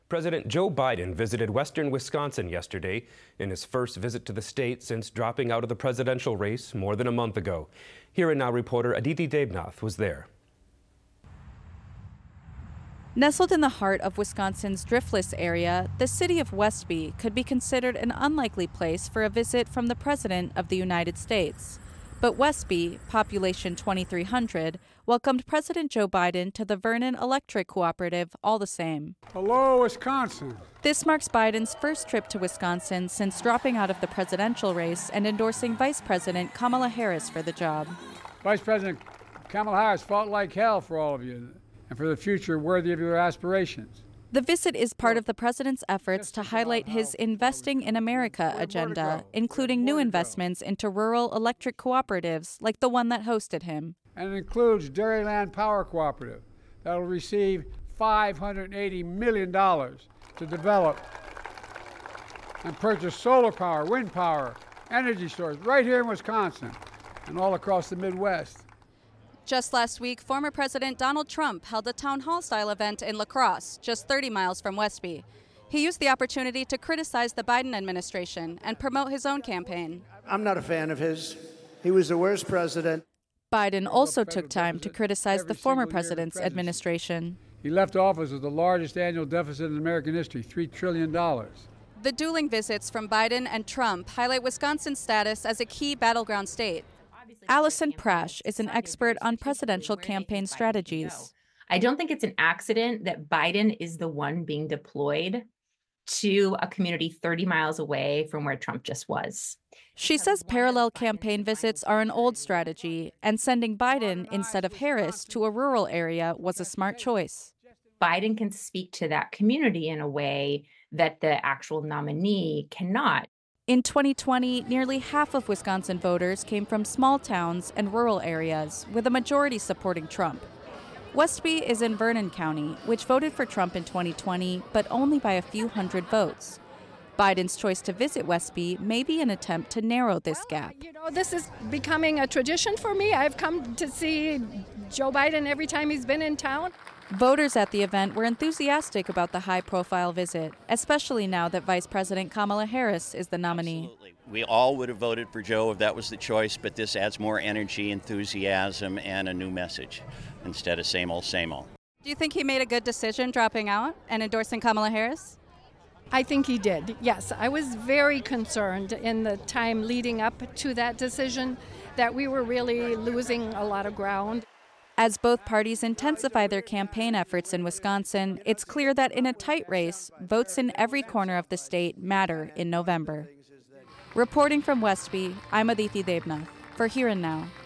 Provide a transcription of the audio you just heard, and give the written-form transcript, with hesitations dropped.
President Joe Biden visited western Wisconsin yesterday in his first visit to the state since dropping out of the presidential race more than a month ago. Here and Now reporter Aditi Debnath was there. Nestled in the heart of Wisconsin's Driftless area, the city of Westby could be considered an unlikely place for a visit from the President of the United States. But Westby, population 2,300, welcomed President Joe Biden to the Vernon Electric Cooperative all the same. Hello, Wisconsin. This marks Biden's first trip to Wisconsin since dropping out of the presidential race and endorsing Vice President Kamala Harris for the job. Vice President Kamala Harris fought like hell for all of you and for the future worthy of your aspirations. The visit is part of the president's efforts to highlight his Investing in America agenda, including new investments into rural electric cooperatives like the one that hosted him. And it includes Dairyland Power Cooperative that will receive $580 million to develop and purchase solar power, wind power, energy storage right here in Wisconsin and all across the Midwest. Just last week, former President Donald Trump held a town hall-style event in La Crosse, just 30 miles from Westby. He used the opportunity to criticize the Biden administration and promote his own campaign. I'm not a fan of his. He was the worst president. Biden also took time to criticize the former president's administration. He left office with the largest annual deficit in American history, $3 trillion. The dueling visits from Biden and Trump highlight Wisconsin's status as a key battleground state. Allison Prash is an expert on presidential campaign strategies. I don't think it's an accident that Biden is the one being deployed to a community 30 miles away from where Trump just was. She says parallel campaign visits are an old strategy, and sending Biden instead of Harris to a rural area was a smart choice. Biden can speak to that community in a way that the actual nominee cannot. In 2020, nearly half of Wisconsin voters came from small towns and rural areas, with a majority supporting Trump. Westby is in Vernon County, which voted for Trump in 2020, but only by a few hundred votes. Biden's choice to visit Westby may be an attempt to narrow this gap. This is becoming a tradition for me. I've come to see Joe Biden every time he's been in town. Voters at the event were enthusiastic about the high-profile visit, especially now that Vice President Kamala Harris is the nominee. Absolutely. We all would have voted for Joe if that was the choice, but this adds more energy, enthusiasm, and a new message instead of same old, same old. Do you think he made a good decision dropping out and endorsing Kamala Harris? I think he did, yes. I was very concerned in the time leading up to that decision that we were really losing a lot of ground. As both parties intensify their campaign efforts in Wisconsin, it's clear that in a tight race, votes in every corner of the state matter in November. Reporting from Westby, I'm Aditi Debnath for Here and Now.